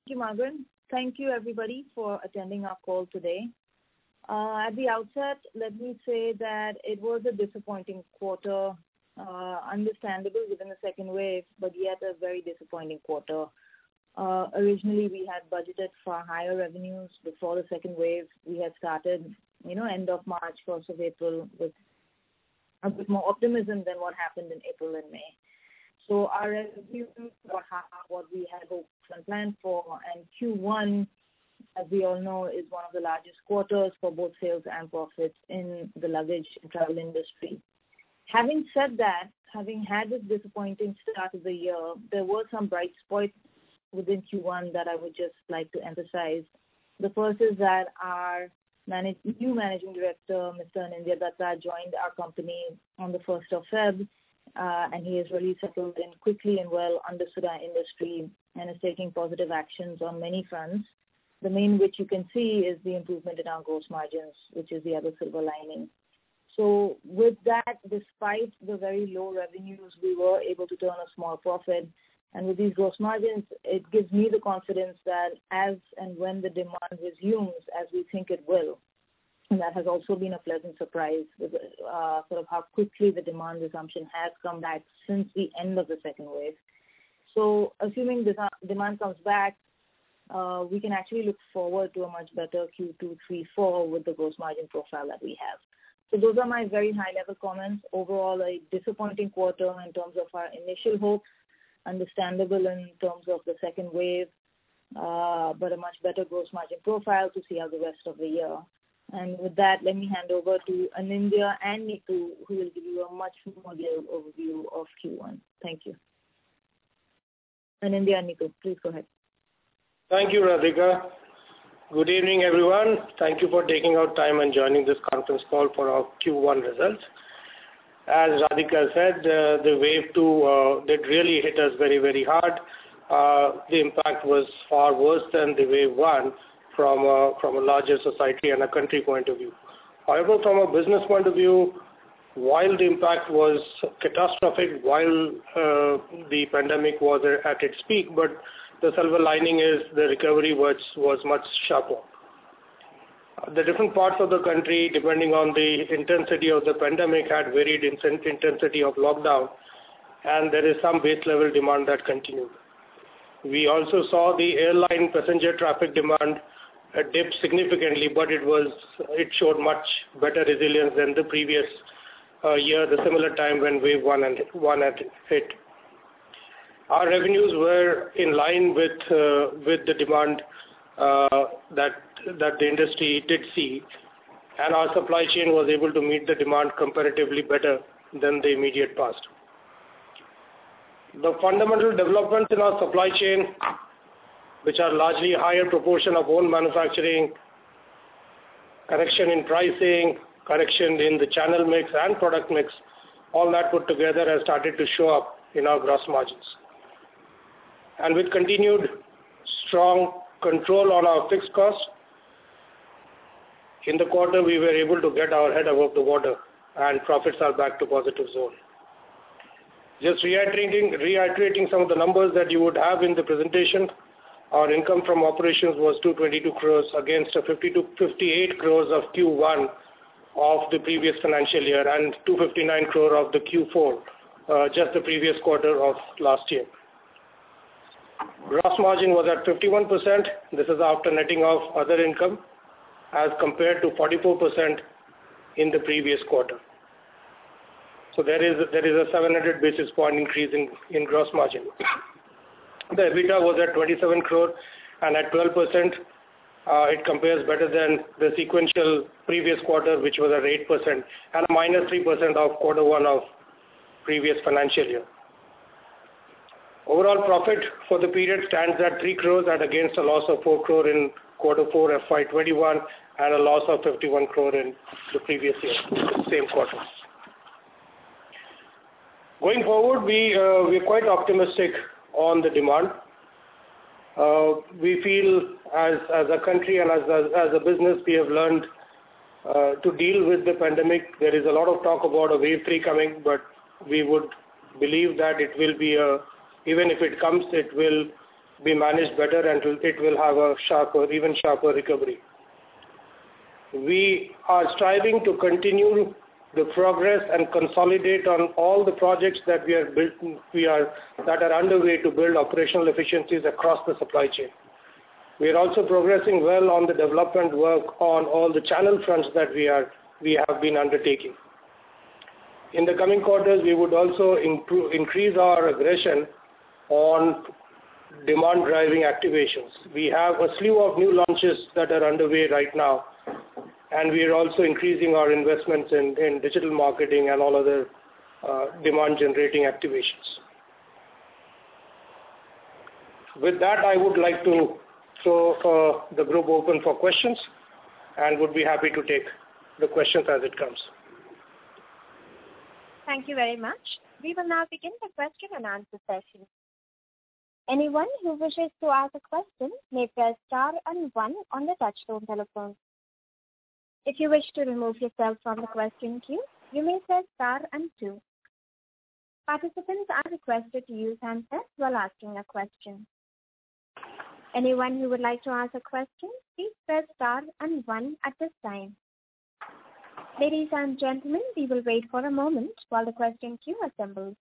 you, Margaret. Thank you, everybody, for attending our call today. At the outset, let me say that it was a disappointing quarter, understandable given the second wave, but yet a very disappointing quarter. Originally, we had budgeted for higher revenues before the second wave. We had started, end of March, 1st of April, with a bit more optimism than what happened in April and May. So our revenues were half what we had hoped and planned for, and Q1, as we all know, is one of the largest quarters for both sales and profits in the luggage and travel industry. Having said that, having had this disappointing start of the year, there were some bright spots within Q1 that I would just like to emphasize. The first is that our new managing director, Mr. Anindya Datta, joined our company on the 1st of Feb, and he has really settled in quickly and well, understood our industry, and is taking positive actions on many fronts. The main which you can see is the improvement in our gross margins, which is the other silver lining. So with that, despite the very low revenues, we were able to turn a small profit. And with these gross margins, it gives me the confidence that as and when the demand resumes, as we think it will, and that has also been a pleasant surprise with sort of how quickly the demand resumption has come back since the end of the second wave. So assuming the demand comes back, we can actually look forward to a much better Q2, 3, 4 with the gross margin profile that we have. So those are my very high-level comments. Overall, a disappointing quarter in terms of our initial hopes, understandable in terms of the second wave, but a much better gross margin profile to see out the rest of the year. And with that, let me hand over to Anindya and Neetu, who will give you a much more detailed overview of Q1. Thank you. Anindya and Neetu, please go ahead. Thank you, Radhika. Good evening, everyone. Thank you for taking out time and joining this conference call for our Q1 results. As Radhika said, the wave 2 did really hit us very, very hard. The impact was far worse than the wave 1 from a larger society and a country point of view. However, from a business point of view, while the impact was catastrophic, while the pandemic was at its peak, but the silver lining is the recovery was much sharper. The different parts of the country, depending on the intensity of the pandemic, had varied intensity of lockdown, and there is some base level demand that continued. We also saw the airline passenger traffic demand dip significantly, but it showed much better resilience than the previous year, the similar time when wave 1 had hit. Our revenues were in line with the demand that the industry did see, and our supply chain was able to meet the demand comparatively better than the immediate past. The fundamental developments in our supply chain, which are largely a higher proportion of own manufacturing, correction in pricing, correction in the channel mix and product mix, all that put together has started to show up in our gross margins. And with continued strong control on our fixed costs, in the quarter we were able to get our head above the water and profits are back to positive zone. Just reiterating some of the numbers that you would have in the presentation, our income from operations was 222 crores against 58 crores of Q1 of the previous financial year and 259 crore of the Q4, just the previous quarter of last year. Gross margin was at 51%. This is after netting off other income as compared to 44% in the previous quarter. So there is a 700 basis point increase in gross margin. The EBITDA was at 27 crore and at 12%. It compares better than the sequential previous quarter, which was at 8%, and a minus 3% of quarter 1 of previous financial year. Overall profit for the period stands at 3 crores at against a loss of 4 crore in quarter 4 FY21 and a loss of 51 crore in the previous year, same quarter. Going forward, we're quite optimistic on the demand. We feel as a country and as a business, we have learned to deal with the pandemic. There is a lot of talk about a wave 3 coming, but we would believe that it will be even if it comes, it will be managed better, and it will have a even sharper recovery. We are striving to continue the progress and consolidate on all the projects that that are underway to build operational efficiencies across the supply chain. We are also progressing well on the development work on all the channel fronts that we have been undertaking. In the coming quarters, we would also increase our aggression on demand-driving activations. We have a slew of new launches that are underway right now, and we are also increasing our investments in digital marketing and all other demand-generating activations. With that, I would like to throw the group open for questions, and would be happy to take the questions as it comes. Thank you very much. We will now begin the question and answer session. Anyone who wishes to ask a question may press star and 1 on the touchtone telephone. If you wish to remove yourself from the question queue, you may press star and 2. Participants are requested to use handsets while asking a question. Anyone who would like to ask a question, please press star and 1 at this time. Ladies and gentlemen, we will wait for a moment while the question queue assembles.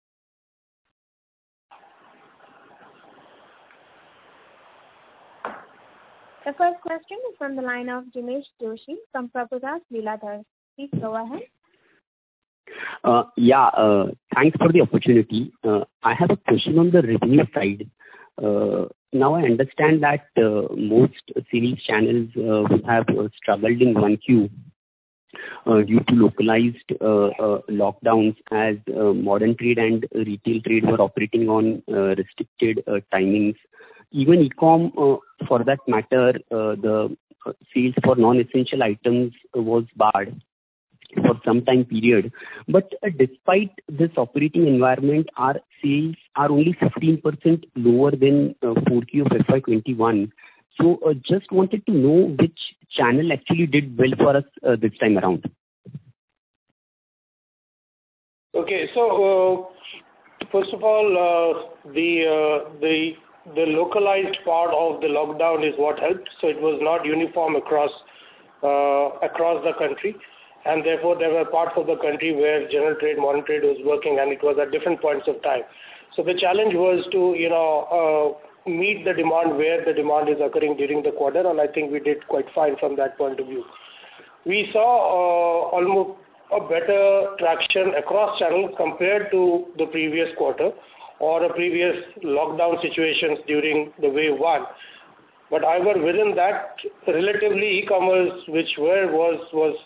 The first question is from the line of Jinesh Joshi from Prabhudas Lilladher. Please go ahead. Thanks for the opportunity. I have a question on the revenue side. Now I understand that most series channels have struggled in 1Q due to localized lockdowns, as modern trade and retail trade were operating on restricted timings. Even e-com, for that matter, the sales for non-essential items was barred for some time period. But despite this operating environment, our sales are only 15% lower than 4Q of FY21. So just wanted to know which channel actually did well for us this time around. Okay, so first of all, the localized part of the lockdown is what helped. So it was not uniform across the country, and therefore there were parts of the country where general trade, modern trade was working, and it was at different points of time. So the challenge was to meet the demand where the demand is occurring during the quarter, and I think we did quite fine from that point of view. We saw almost a better traction across channels compared to the previous quarter or a previous lockdown situations during the wave 1. But however, within that, relatively e-commerce, which was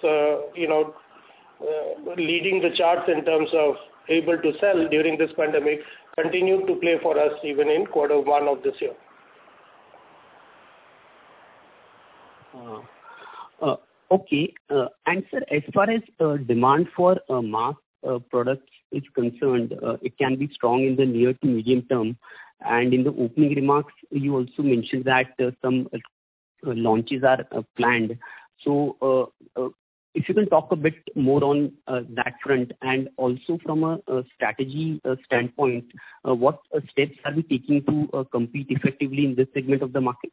leading the charts in terms of able to sell during this pandemic, continued to play for us even in quarter 1 of this year. Okay. And sir, as far as demand for mass products is concerned, it can be strong in the near to medium term. And in the opening remarks, you also mentioned that some launches are planned. So if you can talk a bit more on that front, and also from a strategy standpoint, what steps are we taking to compete effectively in this segment of the market?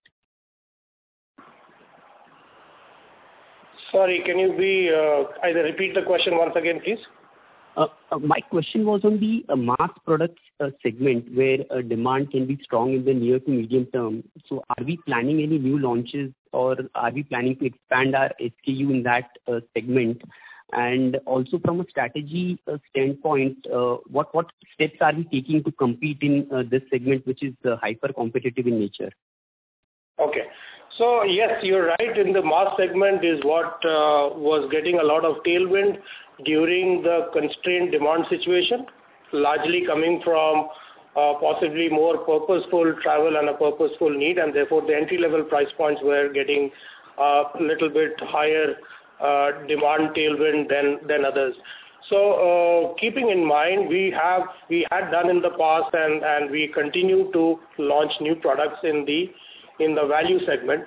Sorry, can you either repeat the question once again, please? My question was on the mass products segment, where demand can be strong in the near to medium term. So are we planning any new launches, or are we planning to expand our SKU in that segment? And also from a strategy standpoint, what steps are we taking to compete in this segment, which is hyper competitive in nature? Okay. So yes, you're right. In the mass segment is what was getting a lot of tailwind during the constrained demand situation, largely coming from possibly more purposeful travel and a purposeful need, and therefore the entry-level price points were getting a little bit higher demand tailwind than others. So keeping in mind, we had done in the past, and we continue to launch new products in the value segment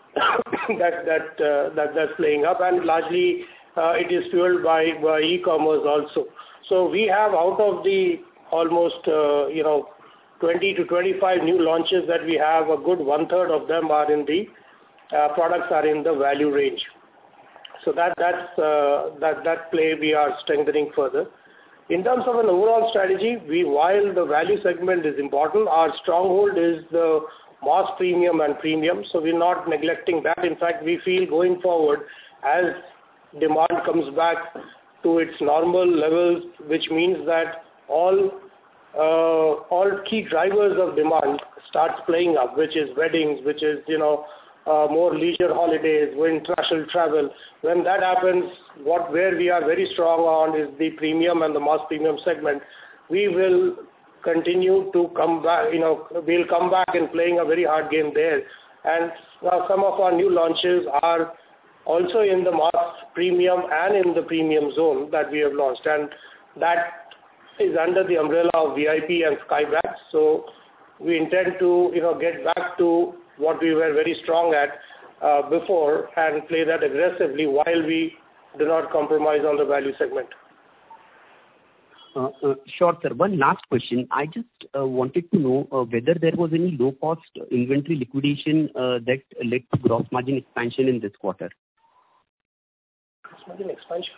that's playing up, and largely it is fueled by e-commerce also. So we have, out of the almost 20 to 25 new launches that we have, a good 1/3 of them are in the products are in the value range. So that play we are strengthening further. In terms of an overall strategy, while the value segment is important, our stronghold is the mass premium and premium. So we're not neglecting that. In fact, we feel going forward as demand comes back to its normal levels, which means that all key drivers of demand starts playing up, which is weddings, which is more leisure holidays, international travel. When that happens, where we are very strong on is the premium and the mass premium segment. We will continue to come back. We'll come back in playing a very hard game there. And some of our new launches are also in the mass premium and in the premium zone that we have launched, and that is under the umbrella of VIP and Skybags. So we intend to get back to what we were very strong at before and play that aggressively while we do not compromise on the value segment. Sure, sir. One last question. I just wanted to know whether there was any low-cost inventory liquidation that led to gross margin expansion in this quarter. Gross margin expansion?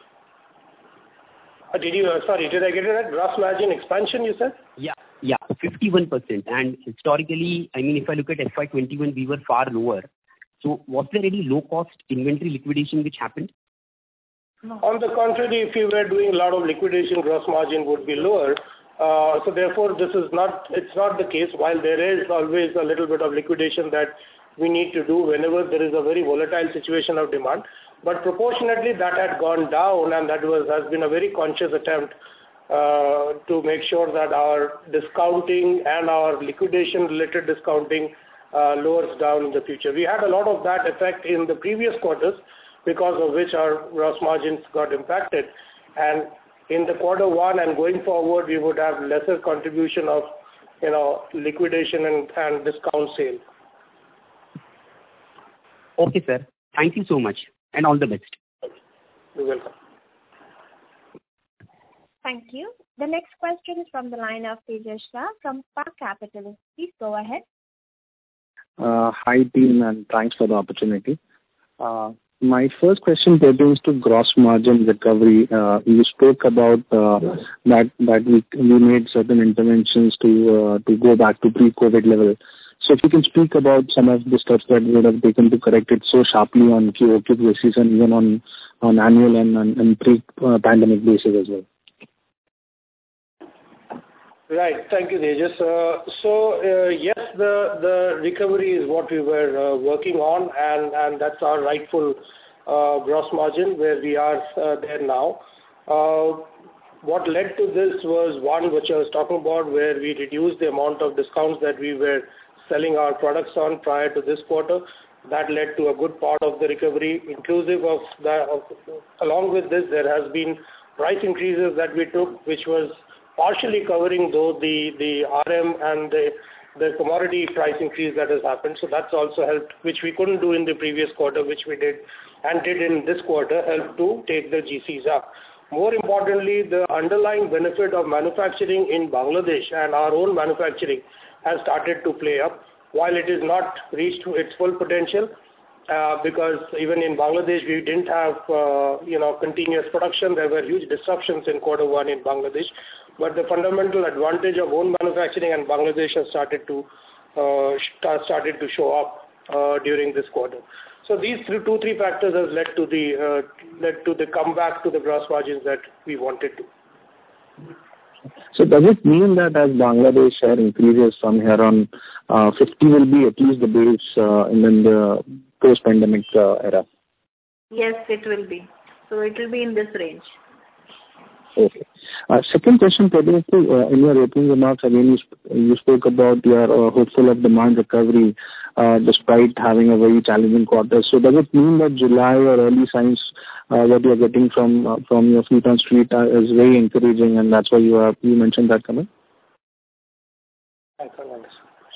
Did I get it right? Gross margin expansion, you said? Yeah, 51%. And historically, if I look at FY21, we were far lower. So was there any low-cost inventory liquidation which happened? No. On the contrary, if you were doing a lot of liquidation, gross margin would be lower. So therefore, it's not the case. While there is always a little bit of liquidation that we need to do whenever there is a very volatile situation of demand. But proportionately, that had gone down, and that has been a very conscious attempt to make sure that our discounting and our liquidation-related discounting lowers down in the future. We had a lot of that effect in the previous quarters, because of which our gross margins got impacted. And in the quarter one and going forward, we would have lesser contribution of liquidation and discount sale. Okay, sir. Thank you so much, and all the best. You're welcome. Thank you. The next question is from the line of Tejas Shah from Spark Capital. Please go ahead. Hi, team, and thanks for the opportunity. My first question pertains to gross margin recovery. You spoke about that we made certain interventions to go back to pre-COVID level. So if you can speak about some of the steps that we would have taken to correct it so sharply on QOQ basis and even on annual and pre-pandemic basis as well. Right. Thank you, Tejas. Yes, the recovery is what we were working on, and that's our rightful gross margin where we are there now. What led to this was one which I was talking about, where we reduced the amount of discounts that we were selling our products on prior to this quarter. That led to a good part of the recovery. Inclusive of that, along with this, there has been price increases that we took, which was partially covering though the RM and the commodity price increase that has happened. So that's also helped, which we couldn't do in the previous quarter, which we did in this quarter, helped to take the GCs up. More importantly, the underlying benefit of manufacturing in Bangladesh and our own manufacturing has started to play up. While it is not reached to its full potential, because even in Bangladesh we didn't have continuous production. There were huge disruptions in quarter one in Bangladesh. But the fundamental advantage of own manufacturing in Bangladesh has started to show up during this quarter. So these three factors has led to the comeback to the gross margins that we wanted to. So does it mean that as Bangladesh share increases from here on, 50 will be at least the base in the post-pandemic era? Yes, it will be. So it will be in this range. Okay. Second question pertains to in your opening remarks, again, you spoke about your hopeful of demand recovery despite having a very challenging quarter. So does it mean that July or early signs that you are getting from your feet on street is very encouraging, and that's why you mentioned that comment? I can't understand.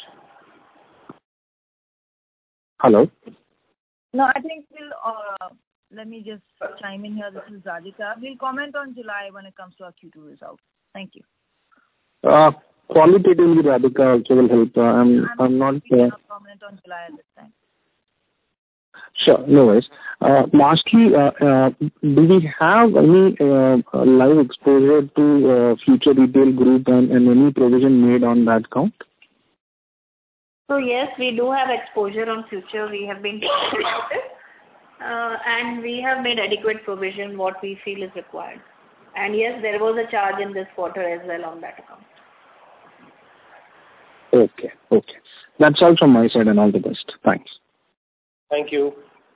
Hello? No, I think let me just chime in here. This is Radhika. We'll comment on July when it comes to our Q2 results. Thank you. Qualitatively, Radhika also will help. I'm not comment on July at this time. Sure, no worries. Lastly, do we have any live exposure to Future Retail Group and any provision made on that count? So yes, we do have exposure on Future. We have been talking about it. And we have made adequate provision what we feel is required. And yes, there was a charge in this quarter as well on that account. Okay. That's all from my side and all the best. Thanks. Thank you.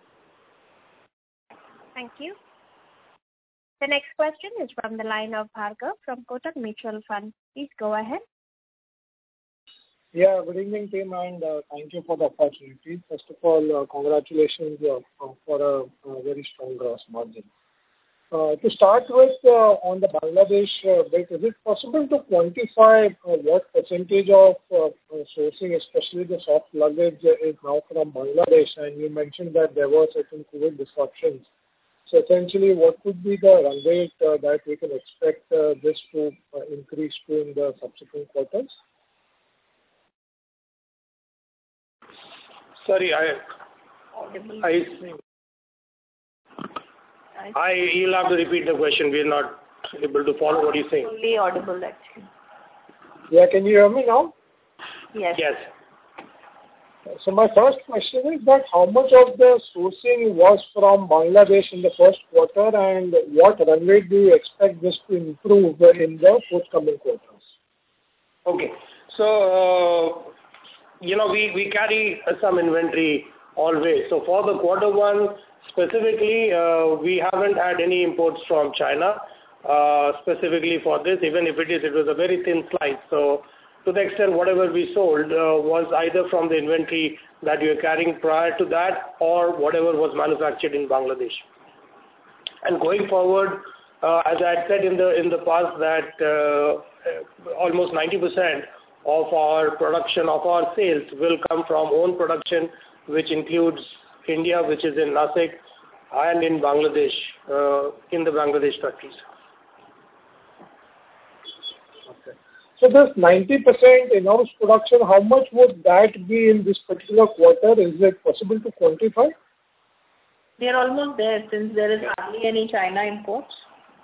Thank you. The next question is from the line of Bhargav from Kotak Mutual Fund. Please go ahead. Yeah, good evening, team, and thank you for the opportunity. First of all, congratulations for a very strong gross margin. To start with, on the Bangladesh bit, is it possible to quantify what percentage of sourcing, especially the soft luggage, is now from Bangladesh? And you mentioned that there were certain COVID disruptions. So essentially, what could be the run rate that we can expect this to increase to in the subsequent quarters? Sorry, you'll have to repeat the question. We're not able to follow what you're saying. Only audible, actually. Yeah, can you hear me now? Yes. Yes. So my first question is that how much of the sourcing was from Bangladesh in the first quarter, and what run rate do you expect this to improve in the forthcoming quarters? Okay. So, we carry some inventory always. So for the quarter one, specifically, we haven't had any imports from China, specifically for this. Even if it was a very thin slice. So to the extent whatever we sold was either from the inventory that we were carrying prior to that or whatever was manufactured in Bangladesh. And going forward, as I had said in the past that almost 90% of our production, of our sales will come from own production, which includes India, which is in Nasik, and in Bangladesh, in the Bangladesh factories. Okay. So this 90% in-house production, how much would that be in this particular quarter? Is it possible to quantify? We are almost there since there is hardly any China imports.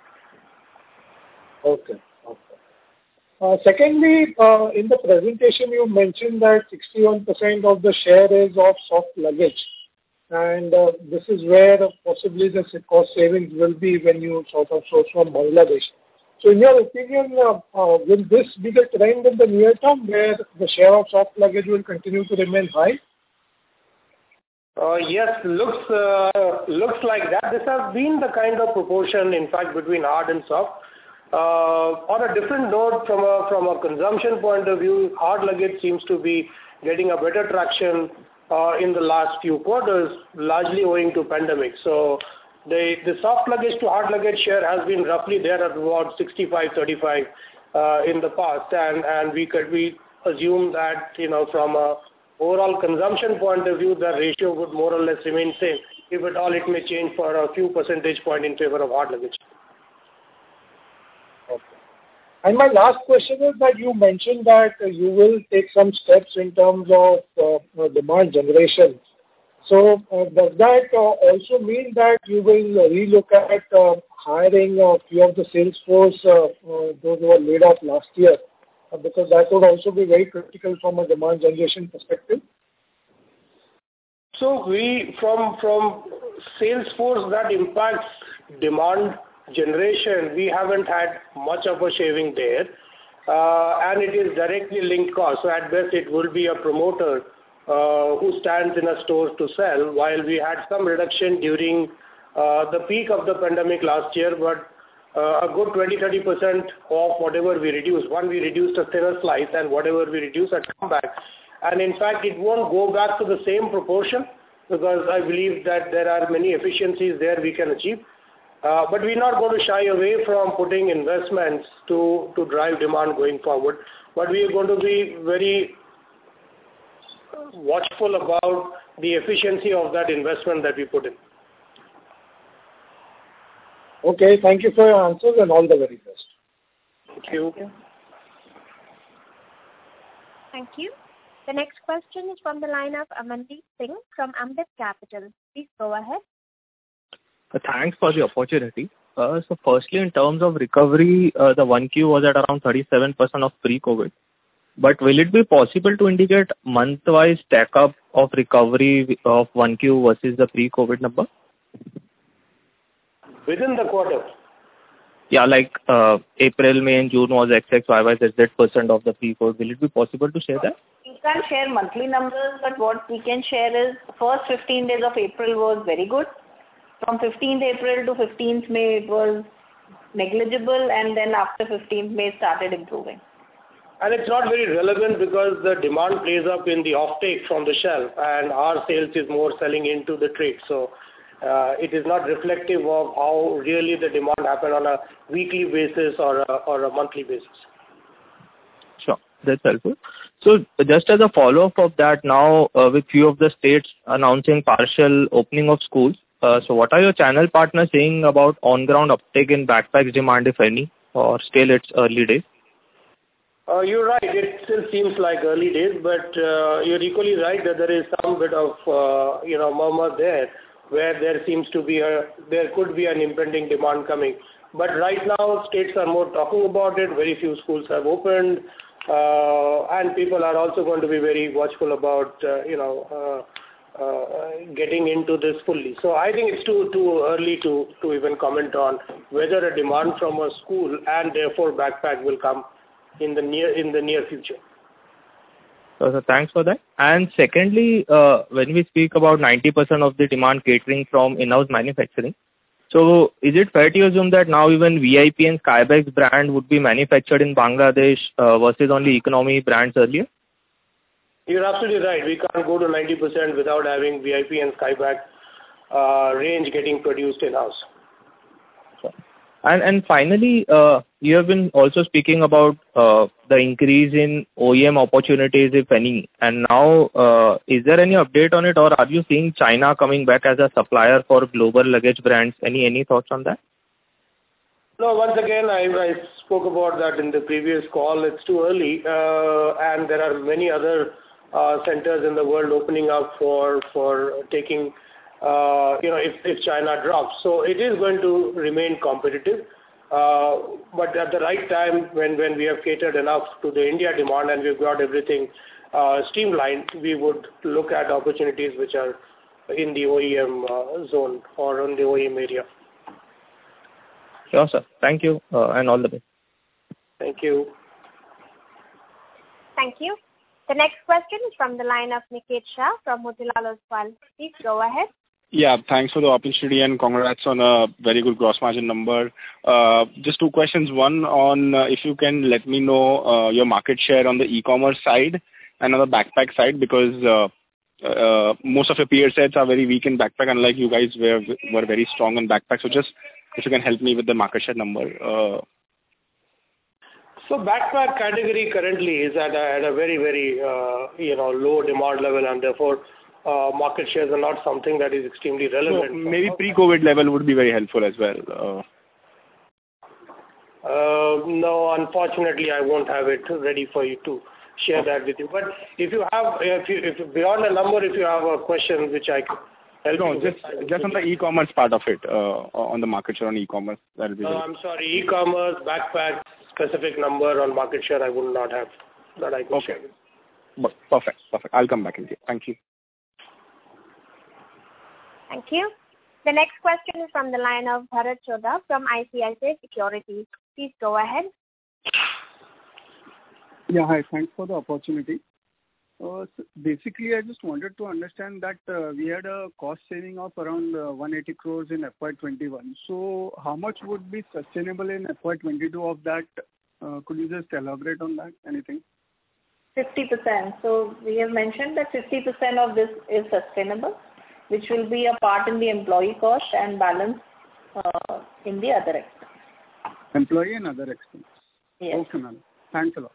Okay. Secondly, in the presentation you mentioned that 61% of the share is of soft luggage, and this is where possibly the cost savings will be when you sort of source from Bangladesh. So in your opinion, will this be the trend in the near term where the share of soft luggage will continue to remain high? Yes, looks like that. This has been the kind of proportion, in fact, between hard and soft. On a different note, from a consumption point of view, hard luggage seems to be getting a better traction in the last few quarters, largely owing to pandemic. So the soft luggage to hard luggage share has been roughly there at about 65-35 in the past, and we assume that from a overall consumption point of view, the ratio would more or less remain same. If at all, it may change for a few percentage point in favor of hard luggage. And my last question is that you mentioned that you will take some steps in terms of demand generation. So does that also mean that you will relook at hiring a few of the sales force, those who were laid off last year? Because that would also be very critical from a demand generation perspective. So from sales force that impacts demand generation, we haven't had much of a shaving there, and it is directly linked cost. So at best, it will be a promoter who stands in a store to sell. While we had some reduction during the peak of the pandemic last year, but a good 20-30% of whatever we reduced. We reduced a thinner slice, and whatever we reduced had come back. And in fact, it won't go back to the same proportion because I believe that there are many efficiencies there we can achieve. But we're not going to shy away from putting investments to drive demand going forward. But we are going to be very watchful about the efficiency of that investment that we put in. Okay, thank you for your answers and all the very best. Thank you. Thank you. The next question is from the line of Amandeep Singh from Ambit Capital. Please go ahead. Thanks for the opportunity. So firstly, in terms of recovery, the 1Q was at around 37% of pre-COVID. But will it be possible to indicate month-wise stack-up of recovery of 1Q versus the pre-COVID number? Within the quarter? Yeah, like April, May and June was XXYYZ% of the pre-COVID. Will it be possible to share that? We can't share monthly numbers, but what we can share is first 15 days of April was very good. From 15th April to 15th May, it was negligible, and then after 15th May, started improving. And it's not very relevant because the demand plays up in the offtake from the shelf, and our sales is more selling into the trade. So it is not reflective of how really the demand happened on a weekly basis or a monthly basis. Sure, that's helpful. So just as a follow-up of that, now with few of the states announcing partial opening of schools, so what are your channel partners saying about on-ground uptake in backpacks demand, if any, or still it's early days? You're right. It still seems like early days, but you're equally right that there is some bit of murmur there, where there could be an impending demand coming. But right now, states are more talking about it. Very few schools have opened, and people are also going to be very watchful about getting into this fully. So I think it's too early to even comment on whether a demand from a school and therefore backpack will come in the near future. So thanks for that. And secondly, when we speak about 90% of the demand catering from in-house manufacturing, so is it fair to assume that now even VIP and Skybags brand would be manufactured in Bangladesh versus only economy brands earlier? You're absolutely right. We can't go to 90% without having VIP and Skybag range getting produced in-house. Sure. And finally, you have been also speaking about the increase in OEM opportunities, if any. And now, is there any update on it, or are you seeing China coming back as a supplier for global luggage brands? Any thoughts on that? No, once again, I spoke about that in the previous call. It's too early, and there are many other centers in the world opening up for taking, if China drops. So it is going to remain competitive. But at the right time, when we have catered enough to the India demand and we've got everything streamlined, we would look at opportunities which are in the OEM zone or in the OEM area. Sure, sir. Thank you, and all the best. Thank you. Thank you. The next question is from the line of Niket Shah from Motilal Oswal. Please go ahead. Yeah, thanks for the opportunity and congrats on a very good gross margin number. Just two questions. One on if you can let me know your market share on the e-commerce side and on the backpack side, because most of your peer sets are very weak in backpack, unlike you guys were very strong in backpack. So just if you can help me with the market share number. So backpack category currently is at a very, very low demand level, and therefore market shares are not something that is extremely relevant. So maybe pre-COVID level would be very helpful as well. No, unfortunately, I won't have it ready for you to share that with you. But if you have, if beyond a number, if you have a question which I can help you with. Just on the e-commerce part of it, on the market share on e-commerce, that will be. No, I'm sorry. E-commerce, backpack, specific number on market share, I would not have that I could share. Perfect. I'll come back in here. Thank you. Thank you. The next question is from the line of Bharat Chhoda from ICICI Securities. Please go ahead. Yeah, hi. Thanks for the opportunity. So basically, I just wanted to understand that we had a cost saving of around 180 crores in FY21. So how much would be sustainable in FY22 of that? Could you just elaborate on that? Anything? 50%. So we have mentioned that 50% of this is sustainable, which will be a part in the employee cost and balance in the other expense. Employee and other expenses. Yes. Okay, ma'am. Thanks a lot.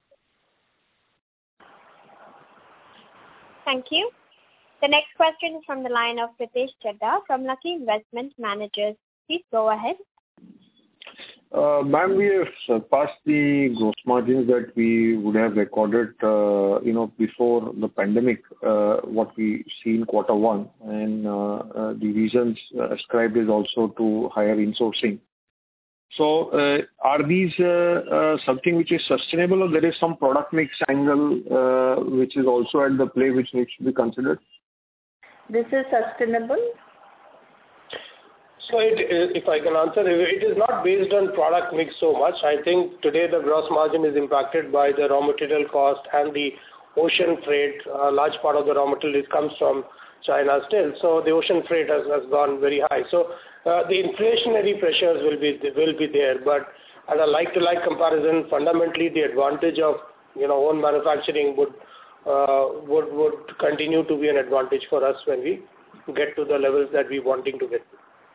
Thank you. The next question is from the line of Pritesh Chheda from Lucky Investment Managers. Please go ahead. Ma'am, we have surpassed the gross margins that we would have recorded, before the pandemic, what we see in quarter one, and the reasons ascribed is also to higher insourcing. So, are these something which is sustainable, or there is some product mix angle which is also at the play which needs to be considered? This is sustainable. So if I can answer, it is not based on product mix so much. I think today the gross margin is impacted by the raw material cost and the ocean freight. A large part of the raw material comes from China still. So the ocean freight has gone very high. So the inflationary pressures will be there. But as a like-to-like comparison, fundamentally the advantage of own manufacturing would continue to be an advantage for us when we get to the levels that we wanting to get to.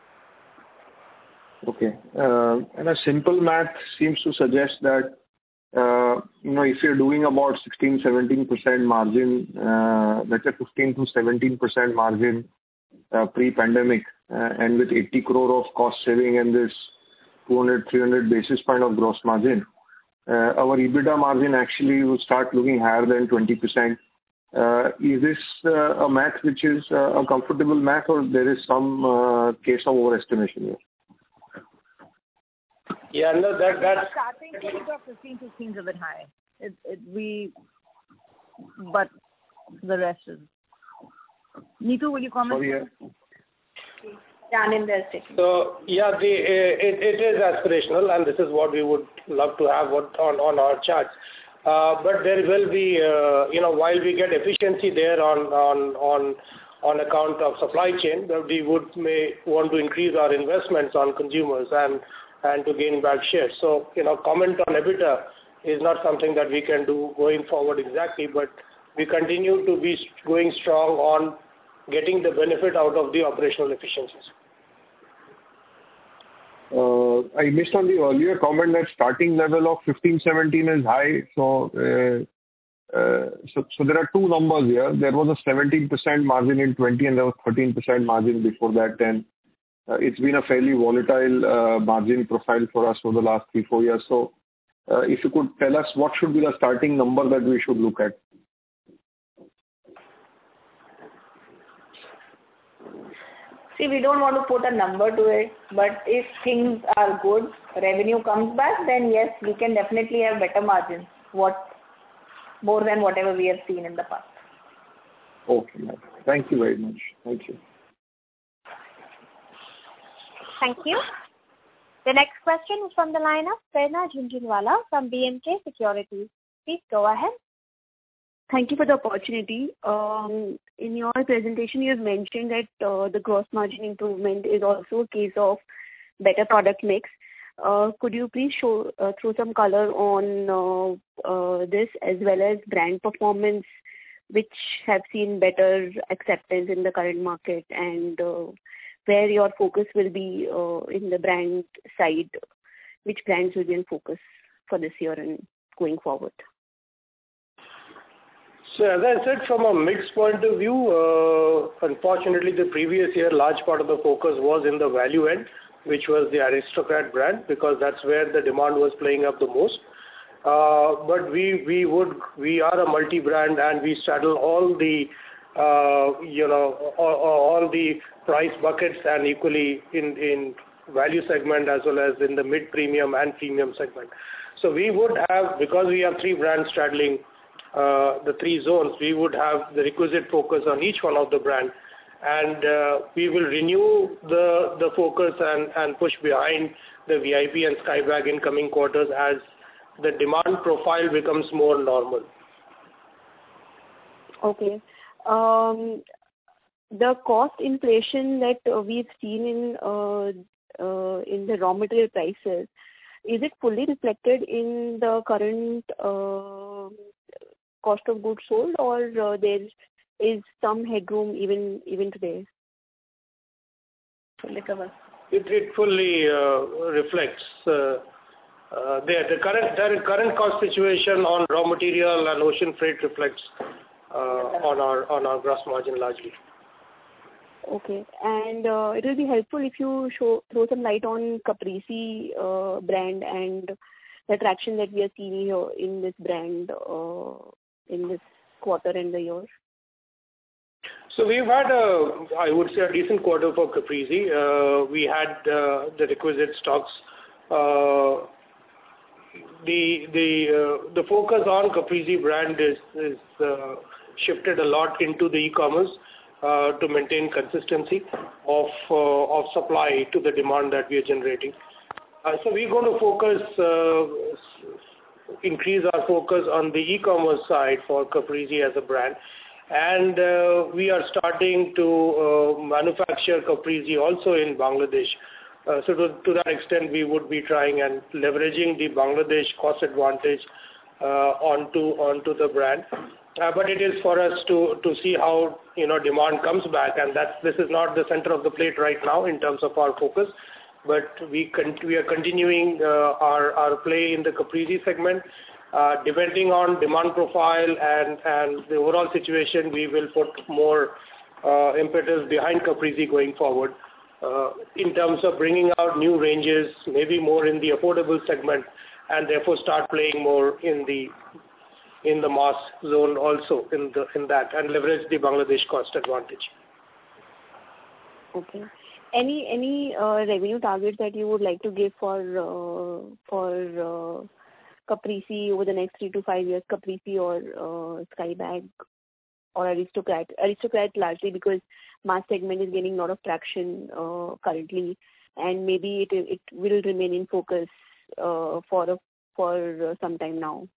Okay. And a simple math seems to suggest that, if you're doing about 16-17% margin, let's say 15 to 17% margin pre-pandemic, and with 80 crore of cost saving and this 200-300 basis point of gross margin, our EBITDA margin actually will start looking higher than 20%. Is this a math which is a comfortable math, or there is some case of overestimation here? Yeah, no, that's starting point of 15 seems a bit high. But the rest is. Neetu, will you comment? Sorry, So yeah, it is aspirational, and this is what we would love to have on our charts. But there will be, while we get efficiency there on account of supply chain, we may want to increase our investments on consumers and to gain back share. So, comment on EBITDA is not something that we can do going forward exactly, but we continue to be going strong on getting the benefit out of the operational efficiencies. I missed on the earlier comment that starting level of 15-17 is high. So there are two numbers here. There was a 17% margin in 20 and there was 13% margin before that. And it's been a fairly volatile margin profile for us for the last 3-4 years. So if you could tell us what should be the starting number that we should look at? See, we don't want to put a number to it, but if things are good, revenue comes back, then yes, we can definitely have better margins, more than whatever we have seen in the past. Okay, ma'am. Thank you very much. Thank you. Thank you. The next question is from the line of Prerna Jhunjhunwala from B&K Securities. Please go ahead. Thank you for the opportunity. In your presentation, you have mentioned that the gross margin improvement is also a case of better product mix. Could you please throw some color on this, as well as brand performance, which have seen better acceptance in the current market, and where your focus will be in the brand side? Which brands will be in focus for this year and going forward? So as I said, from a mix point of view, unfortunately the previous year large part of the focus was in the value end, which was the Aristocrat brand, because that's where the demand was playing up the most. But we are a multi-brand, and we straddle all the all the price buckets, and equally in value segment as well as in the mid-premium and premium segment. So we would have, because we have three brands straddling the three zones, we would have the requisite focus on each one of the brand, and we will renew the focus and push behind the VIP and Skybags in coming quarters as the demand profile becomes more normal. Okay. The cost inflation that we've seen in the raw material prices, is it fully reflected in the current cost of goods sold, or there is some headroom even today? It fully reflects the current cost situation on raw material and ocean freight reflects on our gross margin largely. Okay. And it will be helpful if you throw some light on Caprese brand and the traction that we are seeing here in this brand in this quarter and the year. So we've had I would say, a decent quarter for Caprese. We had the requisite stocks. The focus on Caprese brand is shifted a lot into the e-commerce to maintain consistency of supply to the demand that we are generating. So we're going to increase our focus on the e-commerce side for Caprese as a brand. And we are starting to manufacture Caprese also in Bangladesh. So to that extent, we would be trying and leveraging the Bangladesh cost advantage onto the brand. But it is for us to see how demand comes back, and this is not the center of the plate right now in terms of our focus. But we are continuing our play in the Caprese segment. Depending on demand profile and the overall situation, we will put more impetus behind Caprese going forward in terms of bringing out new ranges, maybe more in the affordable segment, and therefore start playing more in the mass zone also in that, and leverage the Bangladesh cost advantage. Okay. Any revenue targets that you would like to give for Caprese over the next 3 to 5 years, Caprese or Skybags or Aristocrat? Aristocrat largely because mass segment is gaining a lot of traction currently, and maybe it will remain in focus for some time now.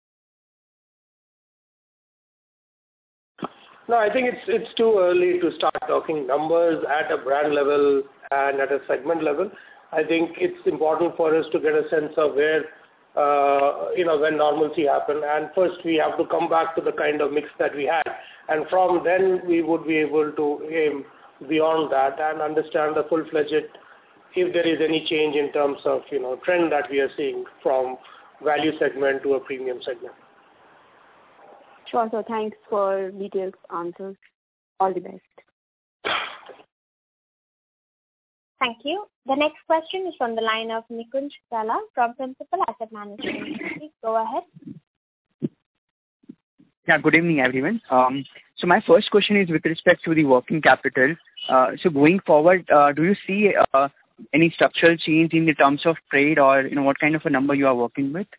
No, I think it's too early to start talking numbers at a brand level and at a segment level. I think it's important for us to get a sense of where when normalcy happen, and first we have to come back to the kind of mix that we had, and from then we would be able to aim beyond that and understand the full-fledged if there is any change in terms of trend that we are seeing from value segment to a premium segment. Sure, sir. Thanks for detailed answers. All the best. Thank you. The next question is from the line of Nikunj Gala from Principal Asset Management. Please go ahead. Yeah, good evening, everyone. So my first question is with respect to the working capital. So going forward, do you see any structural change in the terms of trade, or what kind of a number you are working with?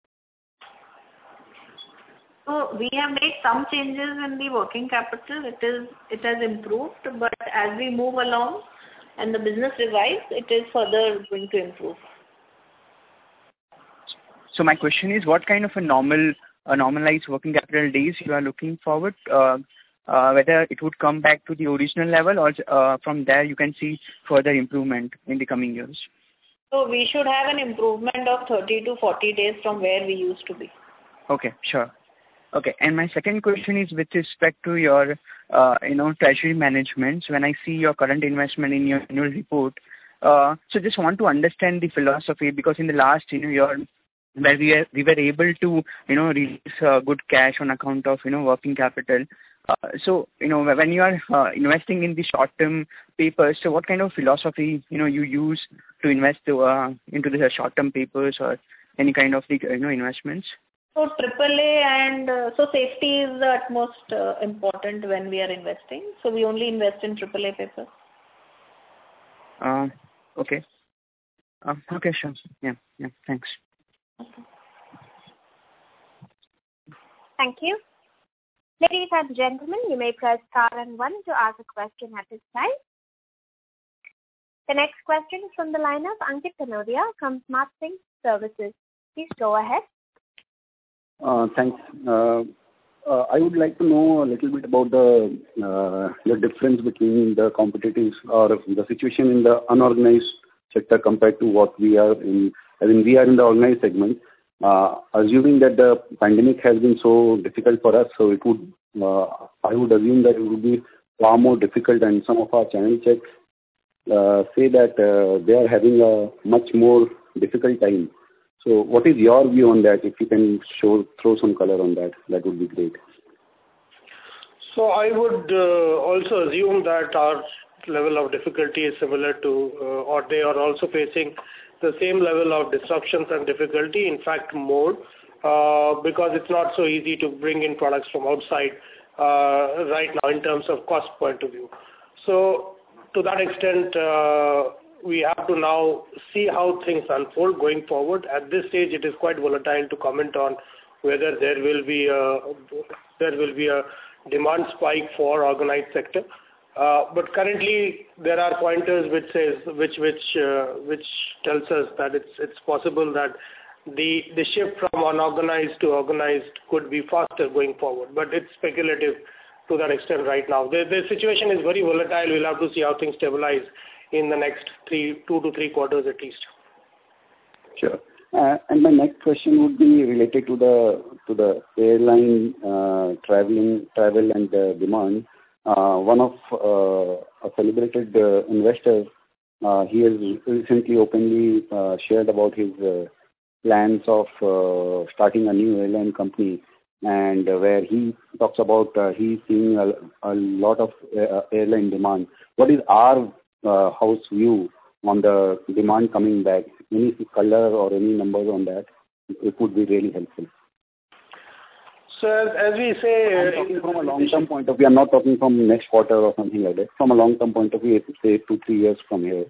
So we have made some changes in the working capital. It has improved, but as we move along and the business revives, it is further going to improve. So my question is, what kind of a normalized working capital days you are looking forward? Whether it would come back to the original level, or from there you can see further improvement in the coming years? So we should have an improvement of 30 to 40 days from where we used to be. Okay, sure. Okay, and my second question is with respect to your, treasury management. So when I see your current investment in your annual report, so just want to understand the philosophy, because in the last year, where we were able to, release good cash on account of, working capital. So, when you are investing in the short-term papers, so what kind of philosophy, you use to invest into the short-term papers or any kind of the, investments? So AAA and so safety is the utmost important when we are investing. So we only invest in AAA papers. Okay. Okay, sure. Yeah, thanks. Okay. Thank you. Ladies and gentlemen, you may press star and 1 to ask a question at this time. The next question is from the line of Ankit Kanodia from Smart Sync Services. Please go ahead. Thanks. I would like to know a little bit about the difference between the competitive or the situation in the unorganized sector compared to what we are in. I mean, we are in the organized segment. Assuming that the pandemic has been so difficult for us, so it would, I would assume that it would be far more difficult, and some of our channel checks say that they are having a much more difficult time. So what is your view on that? If you can throw some color on that, that would be great. So I would also assume that our level of difficulty is similar to, or they are also facing the same level of disruptions and difficulty, in fact more, because it's not so easy to bring in products from outside right now in terms of cost point of view. So to that extent, we have to now see how things unfold going forward. At this stage, it is quite volatile to comment on whether there will be a demand spike for organized sector. But currently, there are pointers which tells us that it's possible that the shift from unorganized to organized could be faster going forward. But it's speculative to that extent right now. The situation is very volatile. We'll have to see how things stabilize in the next 2 to 3 quarters at least. Sure. And my next question would be related to the airline travel and demand. One of a celebrated investor, he has recently openly shared about his plans of starting a new airline company, and where he talks about he's seeing a lot of airline demand. What is our house view on the demand coming back? Any color or any numbers on that? It would be really helpful. So as we say, I'm talking from a long-term point of view. I'm not talking from next quarter or something like that. From a long-term point of view, say 2-3 years from here.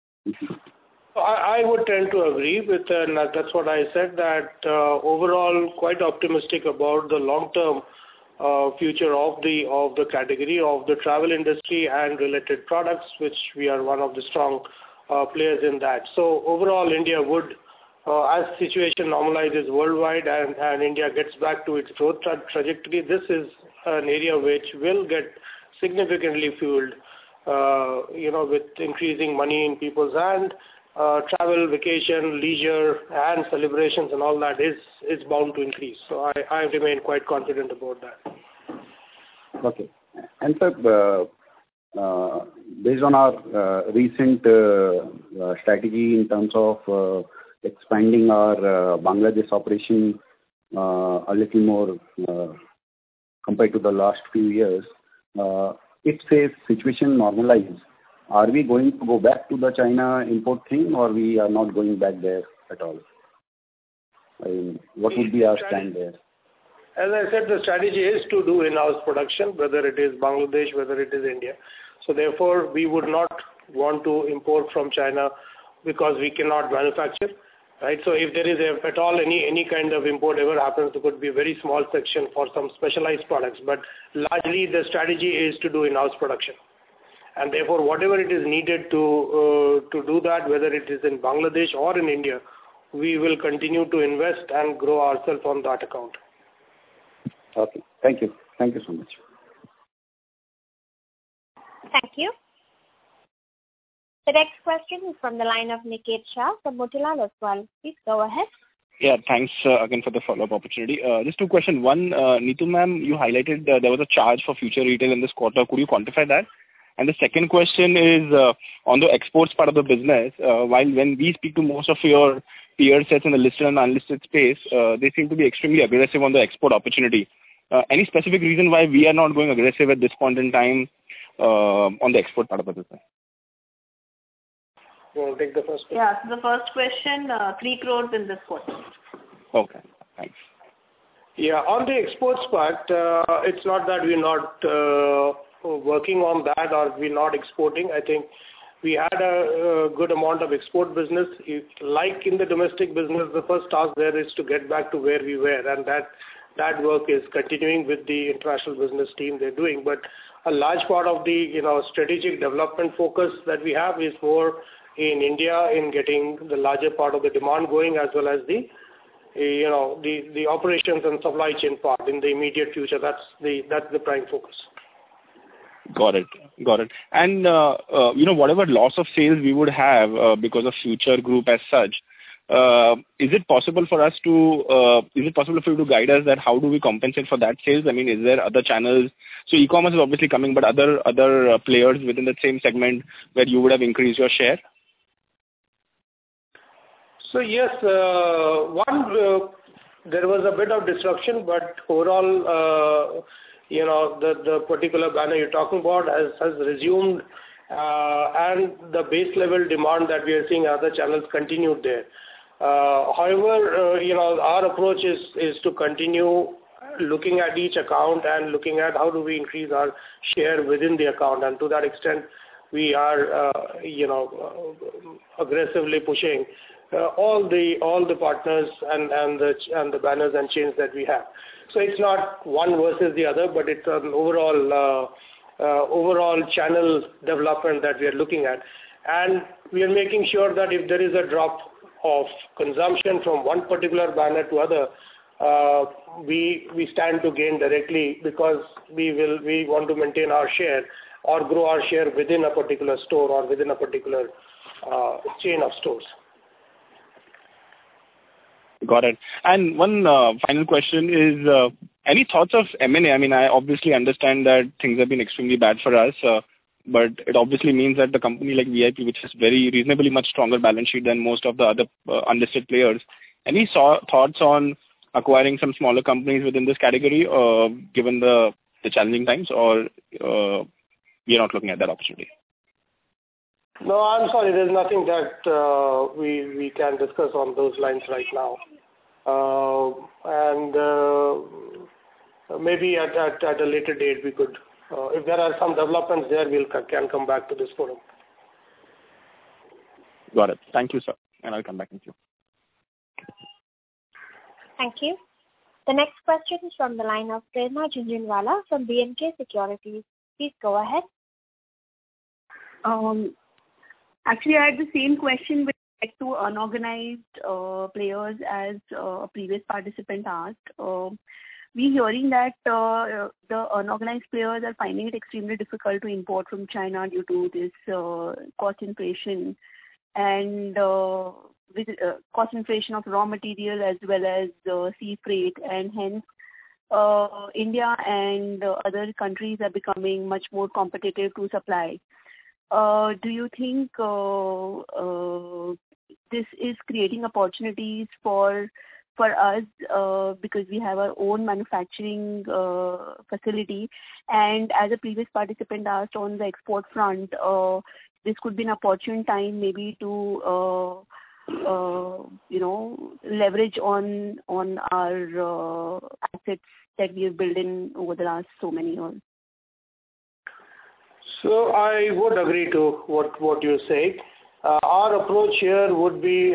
I would tend to agree with that's what I said, that overall quite optimistic about the long-term future of the category of the travel industry and related products, which we are one of the strong players in that. So overall, India would, as situation normalizes worldwide and India gets back to its growth trajectory, this is an area which will get significantly fueled, with increasing money in people's hand. Travel, vacation, leisure, and celebrations and all that is bound to increase. So I remain quite confident about that. Okay. And sir, based on our recent strategy in terms of expanding our Bangladesh operation a little more compared to the last few years, if say situation normalizes, are we going to go back to the China import thing, or we are not going back there at all? I mean, what would be our stand there? As I said, the strategy is to do in-house production, whether it is Bangladesh, whether it is India. So therefore, we would not want to import from China because we cannot manufacture. Right? So if there is at all any kind of import ever happens, there could be a very small section for some specialized products. But largely, the strategy is to do in-house production. And therefore, whatever it is needed to do that, whether it is in Bangladesh or in India, we will continue to invest and grow ourselves on that account. Okay. Thank you. Thank you so much. Thank you. The next question is from the line of Niket Shah from Motilal Oswal. Please go ahead. Yeah, thanks again for the follow-up opportunity. Just 2 questions. One, Neetu ma'am, you highlighted there was a charge for future retail in this quarter. Could you quantify that? And the second question is on the exports part of the business. When we speak to most of your peer sets in the listed and unlisted space, they seem to be extremely aggressive on the export opportunity. Any specific reason why we are not going aggressive at this point in time on the export part of the business? You want to take the first question? Yeah, so the first question, 3 crores in this quarter. Okay, thanks. Yeah, on the exports part, it's not that we're not working on that or we're not exporting. I think we had a good amount of export business. Like in the domestic business, the first task there is to get back to where we were, and that work is continuing with the international business team they're doing. But a large part of the strategic development focus that we have is more in India in getting the larger part of the demand going, as well as the operations and supply chain part in the immediate future. That's the prime focus. Got it. And whatever loss of sales we would have because of Future Group as such, is it possible for you to guide us that how do we compensate for that sales? I mean, is there other channels? So e-commerce is obviously coming, but other players within the same segment where you would have increased your share? So yes, there was a bit of disruption, but overall, the particular banner you're talking about has resumed and the base level demand that we are seeing other channels continued there. However, our approach is to continue looking at each account and looking at how do we increase our share within the account, and to that extent we are aggressively pushing all the partners and the banners and chains that we have. So it's not one versus the other, but it's an overall channel development that we are looking at, and we are making sure that if there is a drop of consumption from one particular banner to other, we stand to gain directly, because we want to maintain our share or grow our share within a particular store or within a particular chain of stores. Got it. And one final question is, any thoughts of M&A? I mean, I obviously understand that things have been extremely bad for us, but it obviously means that the company like VIP, which has very reasonably much stronger balance sheet than most of the other unlisted players, any thoughts on acquiring some smaller companies within this category, given the challenging times, or we are not looking at that opportunity? No, I'm sorry. There's nothing that we can discuss on those lines right now. Maybe at a later date we could, if there are some developments there, can come back to this forum. Got it. Thank you, sir. And I'll come back with you. Thank you. The next question is from the line of Prerna Jhunjhunwala from B&K Securities. Please go ahead. Actually, I had the same question with respect to unorganized players as a previous participant asked. We're hearing that the unorganized players are finding it extremely difficult to import from China due to this cost inflation and with cost inflation of raw material as well as sea freight, and hence India and other countries are becoming much more competitive to supply. Do you think this is creating opportunities for us because we have our own manufacturing facility, and as a previous participant asked on the export front, this could be an opportune time maybe to leverage on our assets that we have built in over the last so many years? So I would agree to what you say. Our approach here would be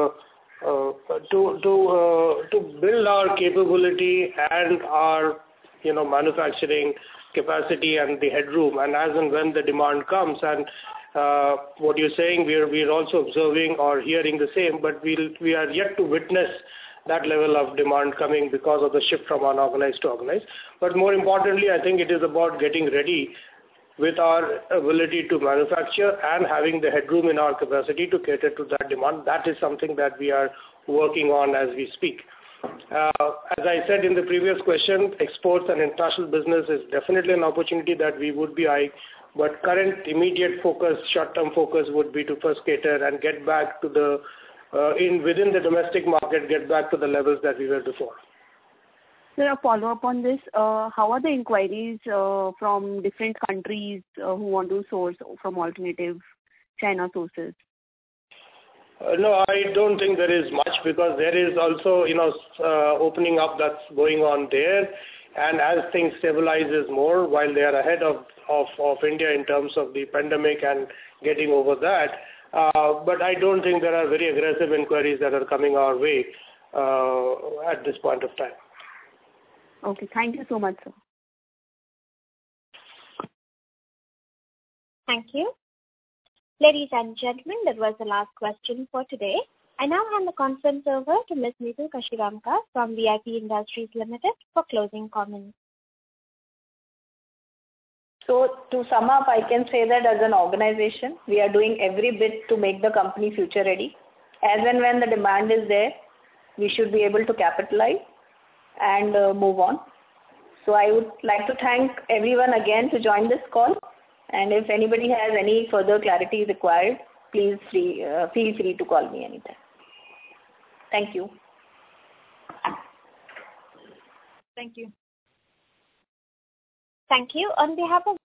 to build our capability and our manufacturing capacity and the headroom, and as and when the demand comes, and what you're saying, we're also observing or hearing the same, but we are yet to witness that level of demand coming because of the shift from unorganized to organized. But more importantly, I think it is about getting ready with our ability to manufacture and having the headroom in our capacity to cater to that demand. That is something that we are working on as we speak. As I said in the previous question, exports and international business is definitely an opportunity that we would be eyeing, but current immediate focus, short-term focus would be to first cater and get back to within the domestic market, get back to the levels that we were before. Sir, a follow-up on this. How are the inquiries from different countries who want to source from alternative China sources? No, I don't think there is much, because there is also, opening up that's going on there. And as things stabilizes more, while they are ahead of India in terms of the pandemic and getting over that, but I don't think there are very aggressive inquiries that are coming our way at this point of time. Okay, thank you so much, sir. Thank you. Ladies and gentlemen, that was the last question for today. I now hand the conference over to Ms. Neetu Kashiramka from VIP Industries Limited for closing comments. So to sum up, I can say that as an organization, we are doing every bit to make the company future ready. As and when the demand is there, we should be able to capitalize and move on. So I would like to thank everyone again to join this call, and if anybody has any further clarity required, please feel free to call me anytime. Thank you. Thank you. Thank you. On behalf of